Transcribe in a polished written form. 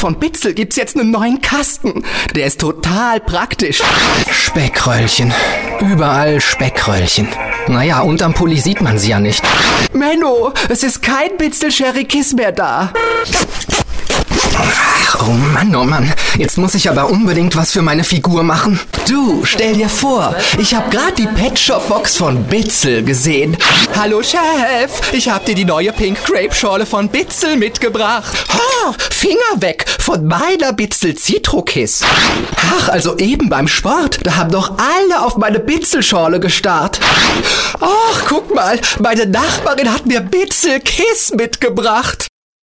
Von Bitzel gibt's jetzt einen neuen Kasten. Der ist total praktisch. Speckröllchen. Überall Speckröllchen. Naja, unterm Pulli sieht man sie ja nicht. Menno, es ist kein Bitzel Sherry Kiss mehr da. Ach, oh Mann, jetzt muss ich aber unbedingt was für meine Figur machen. Du, stell dir vor, ich hab grad die Pet Shop Box von Bitzel gesehen. Hallo Chef, ich hab dir die neue Pink Grape Schorle von Bitzel mitgebracht. Ha, Finger weg von meiner Bitzel Citro Kiss. Ach, also eben beim Sport, da haben doch alle auf meine Bitzel Schorle gestarrt. Ach, guck mal, meine Nachbarin hat mir Bitzel Kiss mitgebracht.